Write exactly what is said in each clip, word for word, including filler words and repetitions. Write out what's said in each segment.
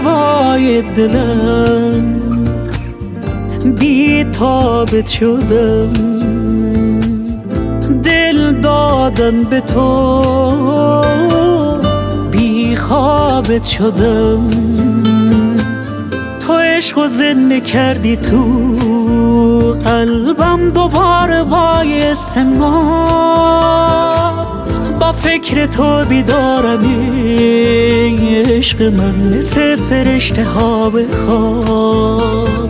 زیبای دلم بی تابت شدم، دل دادم به تو بی خوابت شدم. تو عشق و زنده کردی تو قلبم، دوباره باعث ما با فکر تو بیدارم. عشق من مثل فرشته ها به خواب،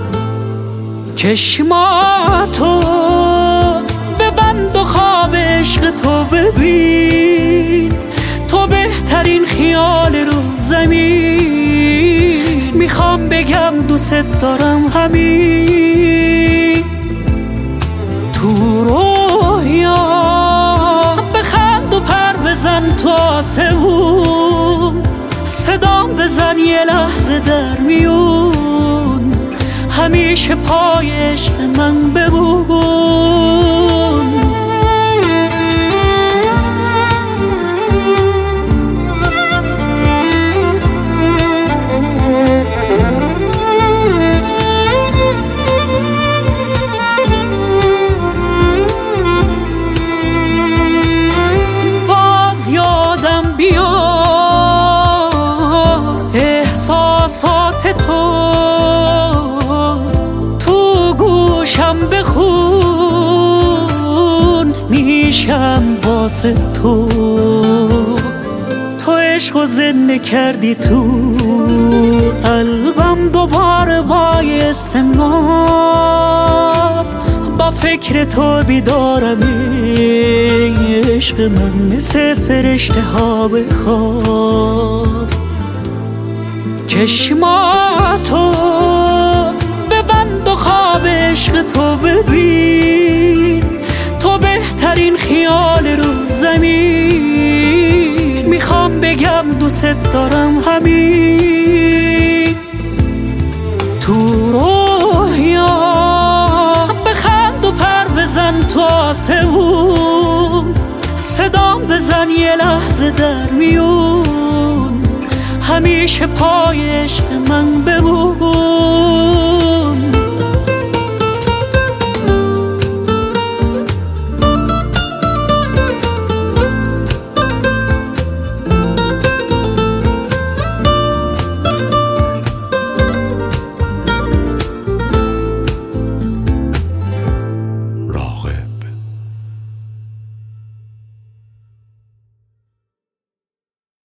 چشماتو ببند و خواب عشق تو ببین. تو بهترین خیال رو زمین، میخوام بگم دوست دارم همین. تو رویا بخند و پر بزن تو آسمون، صدام بزن یه لحظه در میون، همیشه پای عشق من بمون. باز یادم بیا احساسات تو، بخون میشم واسه تو. تو عشق و زنده کردی تو قلبم، دوباره باعث ما با فکر تو بیدارم. عشق من مثل فرشته ها به خواب، چشماتو ببند و خواب عشق تو ببین. تو بهترین خیال رو زمین، میخوام بگم دوست دارم همین. تو رویا بخند و پر بزن تو آسمون، صدام بزن یه لحظه در میون، همیشه پای عشق من بمون.